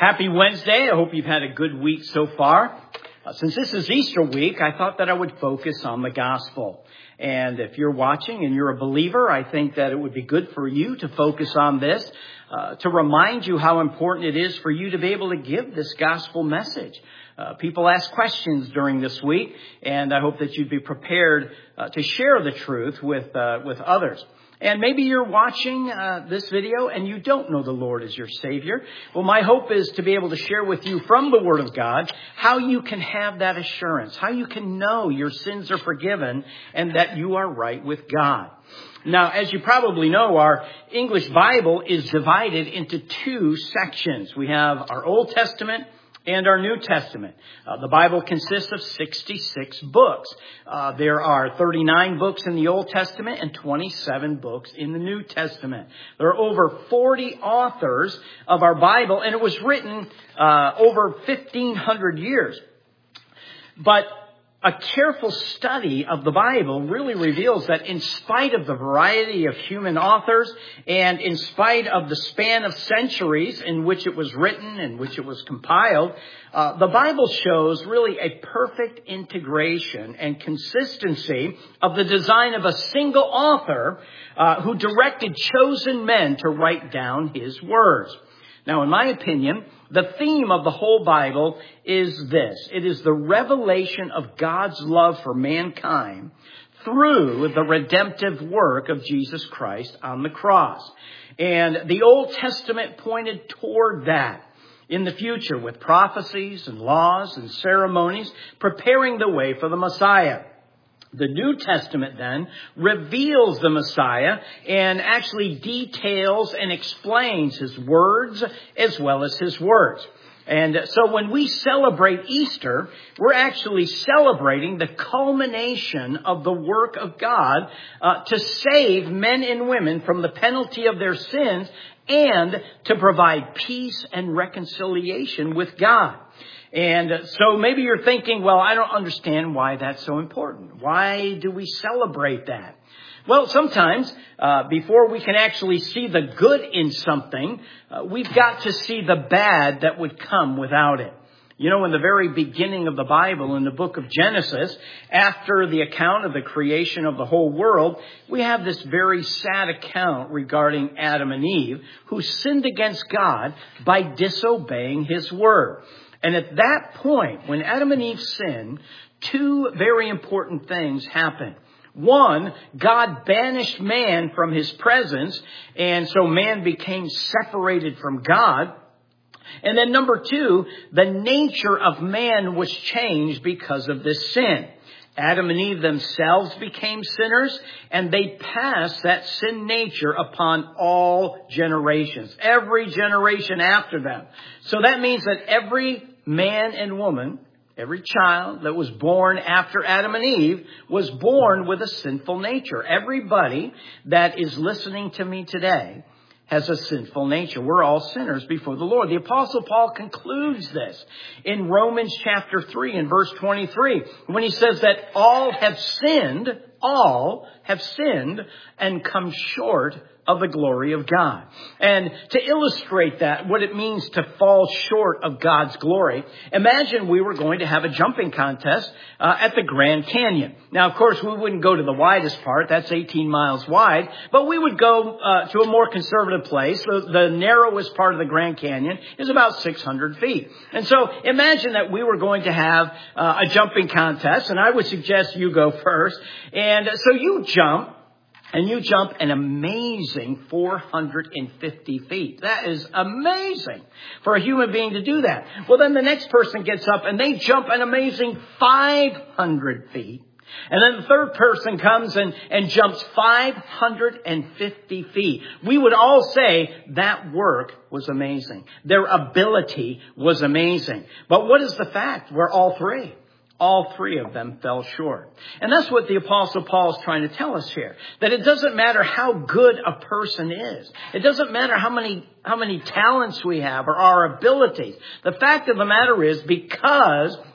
Happy Wednesday. I hope you've had a good week so far. Since this is Easter week, I thought that I would focus on the gospel. And if you're watching and you're a believer, I think that it would be good for you to focus on this, to remind you how important it is for you to be able to give this gospel message. People ask questions during this week, and I hope that you'd be prepared to share the truth with others. And maybe you're watching this video and you don't know the Lord as your Savior. Well, my hope is to be able to share with you from the Word of God how you can have that assurance, how you can know your sins are forgiven and that you are right with God. Now, as you probably know, our English Bible is divided into two sections. We have our Old Testament and our New Testament. The Bible consists of 66 books. There are 39 books in the Old Testament and 27 books in the New Testament. There are over 40 authors of our Bible, and it was written over 1,500 years. But a careful study of the Bible really reveals that in spite of the variety of human authors and in spite of the span of centuries in which it was written and which it was compiled, the Bible shows really a perfect integration and consistency of the design of a single author who directed chosen men to write down his words. Now, in my opinion, the theme of the whole Bible is this. It is the revelation of God's love for mankind through the redemptive work of Jesus Christ on the cross. And the Old Testament pointed toward that in the future with prophecies and laws and ceremonies preparing the way for the Messiah. The New Testament then reveals the Messiah and actually details and explains his words as well as his works. And so when we celebrate Easter, we're actually celebrating the culmination of the work of God to save men and women from the penalty of their sins and to provide peace and reconciliation with God. And so maybe you're thinking, well, I don't understand why that's so important. Why do we celebrate that? Well, sometimes before we can actually see the good in something, we've got to see the bad that would come without it. You know, in the very beginning of the Bible, in the book of Genesis, after the account of the creation of the whole world, we have this very sad account regarding Adam and Eve, who sinned against God by disobeying his word. And at that point, when Adam and Eve sinned, two very important things happened. One, God banished man from his presence, and so man became separated from God. And then number two, the nature of man was changed because of this sin. Adam and Eve themselves became sinners, and they passed that sin nature upon all generations, every generation after them. So that means that every man and woman, every child that was born after Adam and Eve was born with a sinful nature. Everybody that is listening to me today has a sinful nature. We're all sinners before the Lord. The Apostle Paul concludes this in Romans chapter 3 and verse 23 when he says that all have sinned and come short of the glory of God. And to illustrate that, what it means to fall short of God's glory, imagine we were going to have a jumping contest at the Grand Canyon. Now, of course, we wouldn't go to the widest part. That's 18 miles wide. But we would go to a more conservative place. The narrowest part of the Grand Canyon is about 600 feet. And so imagine that we were going to have a jumping contest, and I would suggest you go first. And so you jump. And you jump an amazing 450 feet. That is amazing for a human being to do that. Well, then the next person gets up and they jump an amazing 500 feet. And then the third person comes and jumps 550 feet. We would all say that work was amazing. Their ability was amazing. But what is the fact? We're all three. All three of them fell short. And that's what the Apostle Paul is trying to tell us here. That it doesn't matter how good a person is. It doesn't matter how many talents we have or our abilities. The fact of the matter is, because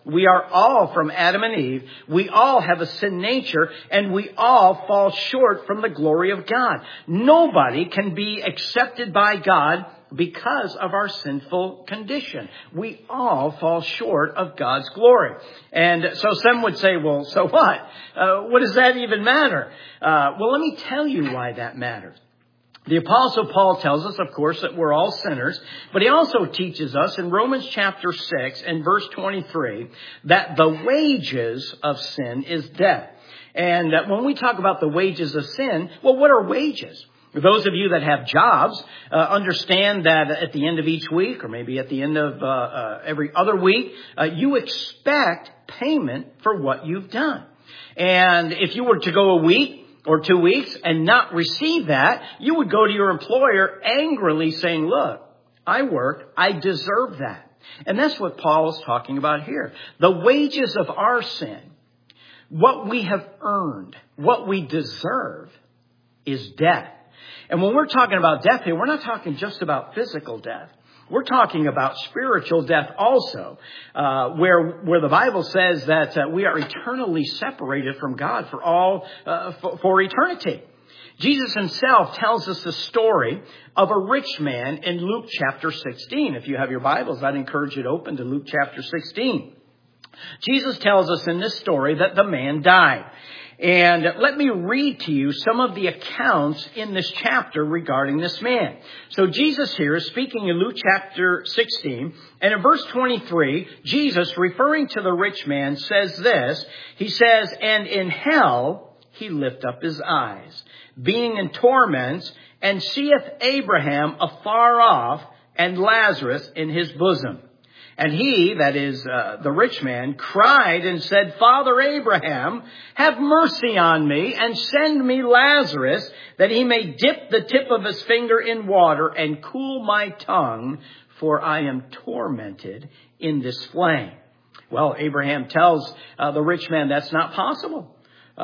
We are all from Adam and Eve. We all have a sin nature, and we all fall short from the glory of God. Nobody can be accepted by God because of our sinful condition. We all fall short of God's glory. And so some would say, well, so what? What does that even matter? Well, let me tell you why that matters. The Apostle Paul tells us, of course, that we're all sinners, but he also teaches us in Romans chapter 6 and verse 23 that the wages of sin is death. And when we talk about the wages of sin, well, what are wages? Those of you that have jobs understand that at the end of each week, or maybe at the end of every other week, you expect payment for what you've done. And if you were to go a week or 2 weeks and not receive that, you would go to your employer angrily saying, look, I worked, I deserve that. And that's what Paul is talking about here. The wages of our sin, what we have earned, what we deserve, is death. And when we're talking about death here, we're not talking just about physical death. We're talking about spiritual death also, where the Bible says that we are eternally separated from God for eternity. Jesus himself tells us the story of a rich man in Luke chapter 16. If you have your Bibles, I'd encourage you to open to Luke chapter 16. Jesus tells us in this story that the man died. And let me read to you some of the accounts in this chapter regarding this man. So Jesus here is speaking in Luke chapter 16. And in verse 23, Jesus, referring to the rich man, says this. He says, and in hell he lift up his eyes, being in torments, and seeth Abraham afar off, and Lazarus in his bosom. And he, that is the rich man, cried and said, Father Abraham, have mercy on me and send me Lazarus, that he may dip the tip of his finger in water and cool my tongue, for I am tormented in this flame. Well, Abraham tells the rich man that's not possible.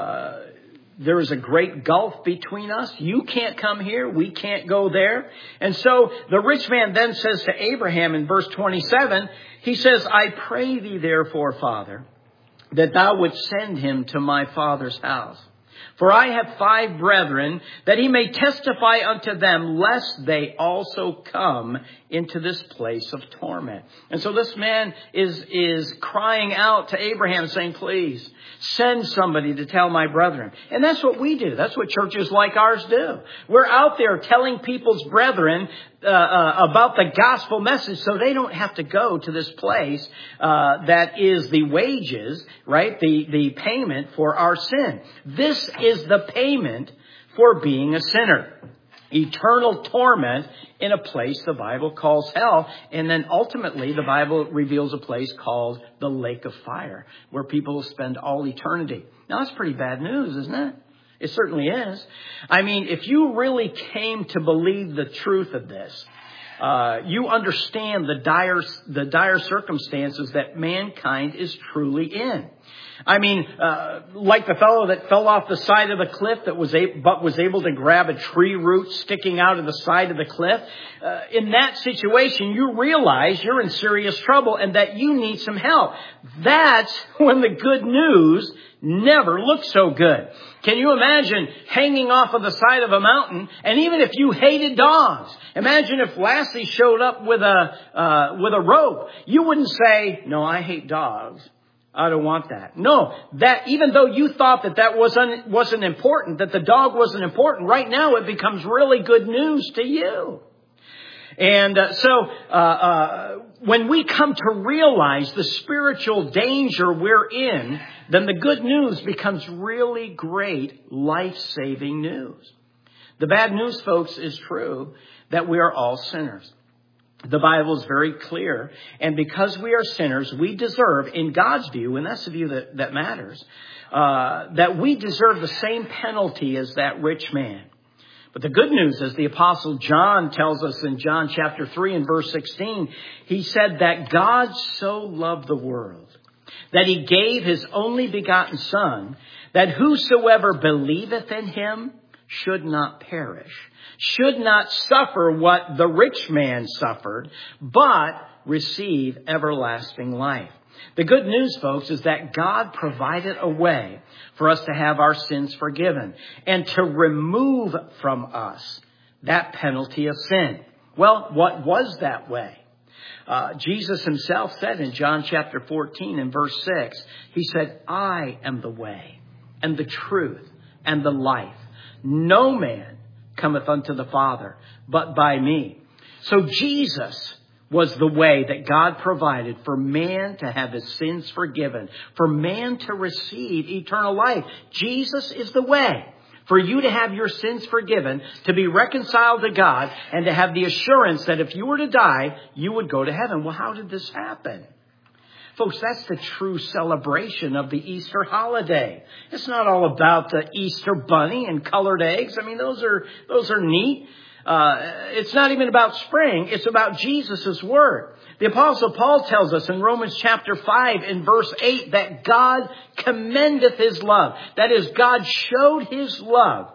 There is a great gulf between us. You can't come here. We can't go there. And so the rich man then says to Abraham in verse 27, he says, I pray thee therefore, Father, that thou wouldst send him to my father's house. For I have 5 brethren, that he may testify unto them, lest they also come into this place of torment. And so this man is crying out to Abraham, saying, please, send somebody to tell my brethren. And that's what we do. That's what churches like ours do. We're out there telling people's brethren about the gospel message, so they don't have to go to this place that is the wages, right? The payment for our sin. This is the payment for being a sinner. Eternal torment in a place the Bible calls hell. And then ultimately the Bible reveals a place called the lake of fire, where people will spend all eternity. Now that's pretty bad news, isn't it? It certainly is. I mean, if you really came to believe the truth of this, you understand the dire circumstances that mankind is truly in. I mean, like the fellow that fell off the side of the cliff but was able to grab a tree root sticking out of the side of the cliff. In that situation, you realize you're in serious trouble and that you need some help. That's when the good news never looks so good. Can you imagine hanging off of the side of a mountain? And even if you hated dogs, imagine if Lassie showed up with a rope. You wouldn't say, no, I hate dogs. I don't want that. No, that even though you thought that wasn't important, that the dog wasn't important, right now it becomes really good news to you. And so when we come to realize the spiritual danger we're in, then the good news becomes really great, life-saving news. The bad news, folks, is true that we are all sinners. The Bible is very clear. And because we are sinners, we deserve, in God's view, and that's the view that matters, that we deserve the same penalty as that rich man. But the good news, as the Apostle John tells us in John chapter 3 and verse 16, he said that God so loved the world that he gave his only begotten Son, that whosoever believeth in him should not perish, should not suffer what the rich man suffered, but receive everlasting life. The good news, folks, is that God provided a way for us to have our sins forgiven and to remove from us that penalty of sin. Well, what was that way? Jesus himself said in John chapter 14 and verse 6, he said, I am the way and the truth and the life. No man cometh unto the Father but by me. So Jesus was the way that God provided for man to have his sins forgiven, for man to receive eternal life. Jesus is the way for you to have your sins forgiven, to be reconciled to God, and to have the assurance that if you were to die, you would go to heaven. Well, how did this happen? Folks, that's the true celebration of the Easter holiday. It's not all about the Easter bunny and colored eggs. I mean, those are neat. It's not even about spring. It's about Jesus' word. The Apostle Paul tells us in Romans chapter 5 in verse 8 that God commendeth his love. That is, God showed his love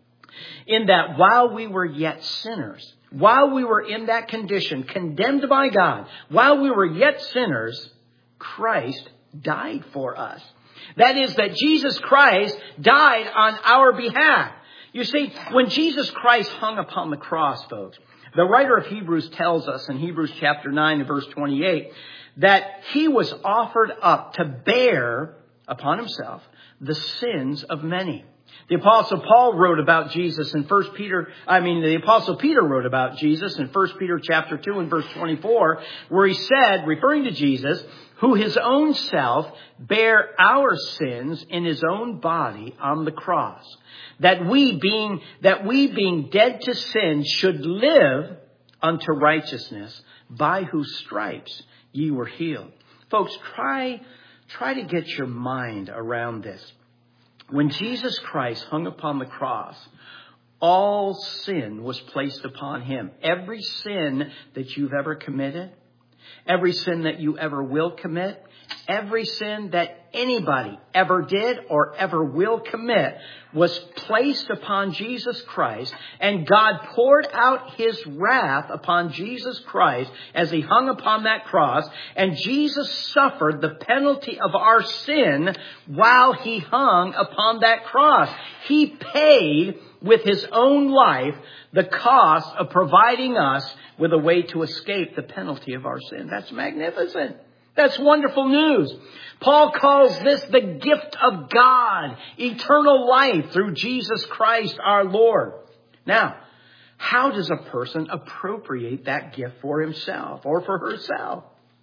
in that while we were yet sinners, while we were in that condition, condemned by God, while we were yet sinners, Christ died for us. That is, that Jesus Christ died on our behalf. You see, when Jesus Christ hung upon the cross, folks, the writer of Hebrews tells us in Hebrews chapter 9 and verse 28 that he was offered up to bear upon himself the sins of many. The Apostle Paul wrote about Jesus in the Apostle Peter wrote about Jesus in 1 Peter chapter 2 and verse 24, where he said, referring to Jesus, who his own self bare our sins in his own body on the cross, that we being dead to sin should live unto righteousness, by whose stripes ye were healed. Folks, try to get your mind around this. When Jesus Christ hung upon the cross, all sin was placed upon him. Every sin that you've ever committed, every sin that you ever will commit, every sin that anybody ever did or ever will commit was placed upon Jesus Christ, and God poured out his wrath upon Jesus Christ as he hung upon that cross, and Jesus suffered the penalty of our sin while he hung upon that cross. He paid with his own life the cost of providing us with a way to escape the penalty of our sin. That's magnificent. That's wonderful news. Paul calls this the gift of God, eternal life through Jesus Christ our Lord. Now, how does a person appropriate that gift for himself or for herself?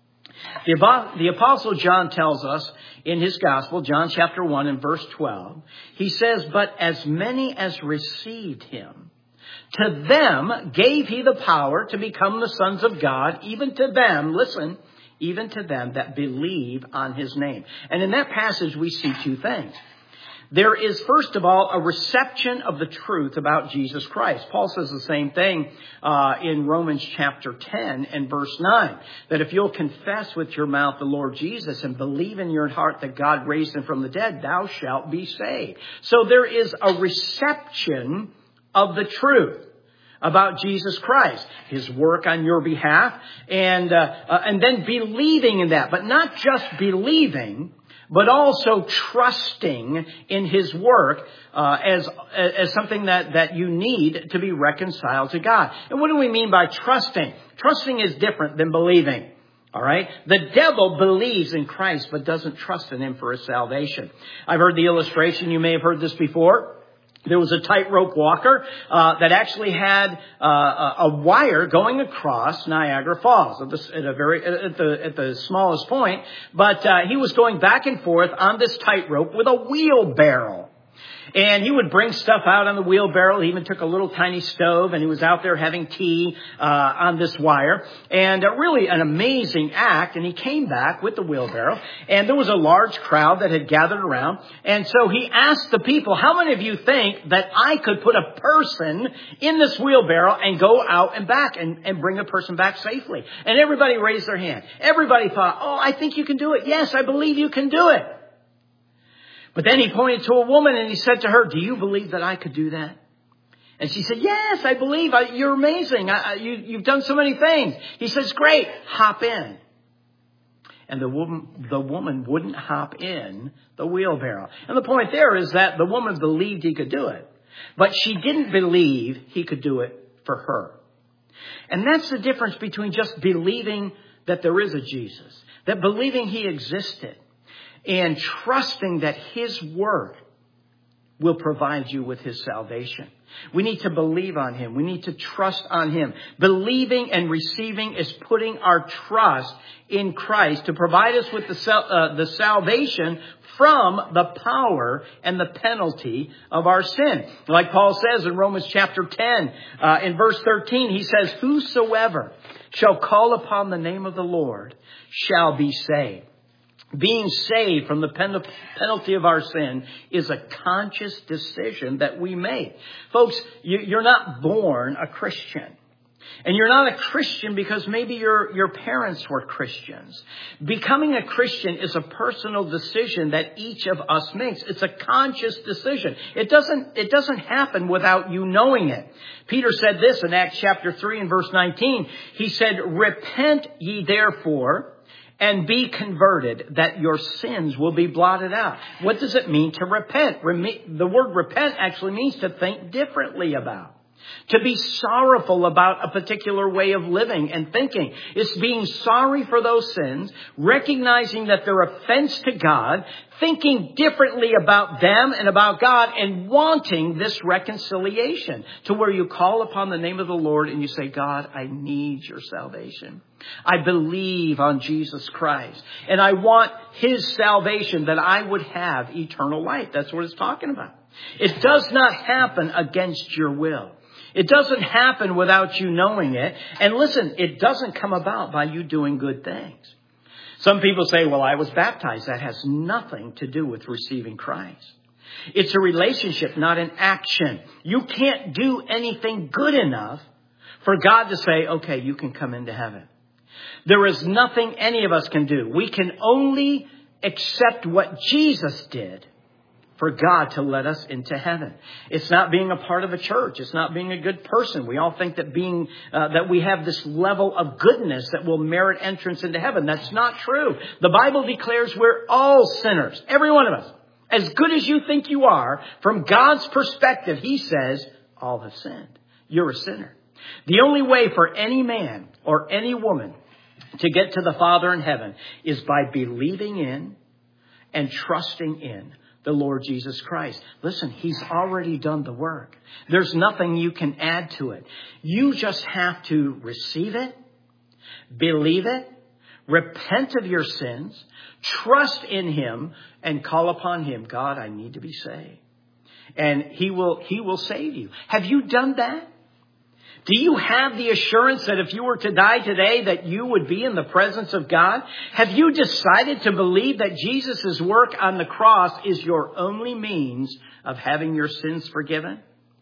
The Apostle John tells us in his gospel, John chapter 1 and verse 12, he says, but as many as received him, to them gave he the power to become the sons of God, even to them, listen, even to them that believe on his name. And in that passage, we see two things. There is, first of all, a reception of the truth about Jesus Christ. Paul says the same thing in Romans chapter 10 and verse 9, that if you'll confess with your mouth the Lord Jesus and believe in your heart that God raised him from the dead, thou shalt be saved. So there is a reception of the truth about Jesus Christ, his work on your behalf, and then believing in that. But not just believing, but also trusting in his work as something that you need to be reconciled to God. And what do we mean by trusting? Trusting is different than believing. All right. The devil believes in Christ, but doesn't trust in him for his salvation. I've heard the illustration. You may have heard this before. There was a tightrope walker that actually had a wire going across Niagara Falls at the smallest point, but he was going back and forth on this tightrope with a wheelbarrow. And he would bring stuff out on the wheelbarrow. He even took a little tiny stove, and he was out there having tea on this wire. And really an amazing act. And he came back with the wheelbarrow, and there was a large crowd that had gathered around. And so he asked the people, how many of you think that I could put a person in this wheelbarrow and go out and back and bring a person back safely? And everybody raised their hand. Everybody thought, oh, I think you can do it. Yes, I believe you can do it. But then he pointed to a woman and he said to her, do you believe that I could do that? And she said, yes, I believe. You're amazing. You've done so many things. He says, great, hop in. And the woman wouldn't hop in the wheelbarrow. And the point there is that the woman believed he could do it. But she didn't believe he could do it for her. And that's the difference between just believing that there is a Jesus, that believing he existed, and trusting that his word will provide you with his salvation. We need to believe on him. We need to trust on him. Believing and receiving is putting our trust in Christ to provide us with the salvation from the power and the penalty of our sin. Like Paul says in Romans chapter 10, in verse 13, he says, "Whosoever shall call upon the name of the Lord shall be saved." Being saved from the penalty of our sin is a conscious decision that we make. Folks, you're not born a Christian. And you're not a Christian because maybe your parents were Christians. Becoming a Christian is a personal decision that each of us makes. It's a conscious decision. It doesn't happen without you knowing it. Peter said this in Acts chapter 3 and verse 19. He said, "Repent ye therefore, and be converted, that your sins will be blotted out." What does it mean to repent? The word repent actually means to think differently about. To be sorrowful about a particular way of living and thinking. It's being sorry for those sins, recognizing that they're offense to God, thinking differently about them and about God, and wanting this reconciliation to where you call upon the name of the Lord and you say, "God, I need your salvation. I believe on Jesus Christ, and I want his salvation that I would have eternal life." That's what it's talking about. It does not happen against your will. It doesn't happen without you knowing it. And listen, it doesn't come about by you doing good things. Some people say, "Well, I was baptized." That has nothing to do with receiving Christ. It's a relationship, not an action. You can't do anything good enough for God to say, "Okay, you can come into heaven." There is nothing any of us can do. We can only accept what Jesus did for God to let us into heaven. It's not being a part of a church. It's not being a good person. We all think that that we have this level of goodness that will merit entrance into heaven. That's not true. The Bible declares we're all sinners. Every one of us. As good as you think you are, from God's perspective, he says, all have sinned. You're a sinner. The only way for any man or any woman to get to the Father in heaven is by believing in and trusting in the Lord Jesus Christ. Listen, he's already done the work. There's nothing you can add to it. You just have to receive it, believe it, repent of your sins, trust in him, and call upon him. "God, I need to be saved." And he will save you. Have you done that? Do you have the assurance that if you were to die today, that you would be in the presence of God? Have you decided to believe that Jesus' work on the cross is your only means of having your sins forgiven?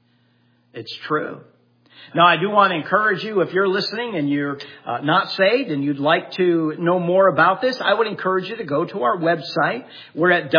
It's true. Now, I do want to encourage you, if you're listening and you're not saved and you'd like to know more about this, I would encourage you to go to our website. We're at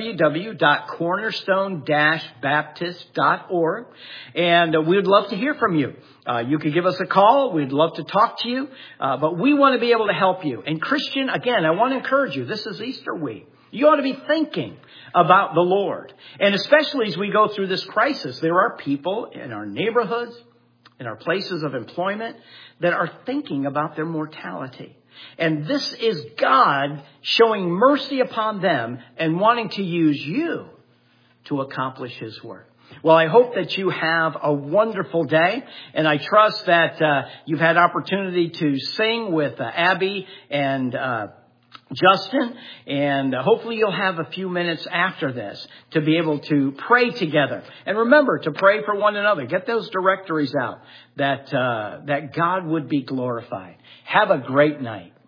www.cornerstone-baptist.org. And we would love to hear from you. You could give us a call. We'd love to talk to you. But we want to be able to help you. And Christian, again, I want to encourage you. This is Easter week. You ought to be thinking about the Lord. And especially as we go through this crisis, there are people in our neighborhoods, in our places of employment, that are thinking about their mortality. And this is God showing mercy upon them and wanting to use you to accomplish his work. Well, I hope that you have a wonderful day, and I trust that you've had opportunity to sing with Abby and Justin, and hopefully you'll have a few minutes after this to be able to pray together. And remember to pray for one another. Get those directories out that God would be glorified. Have a great night.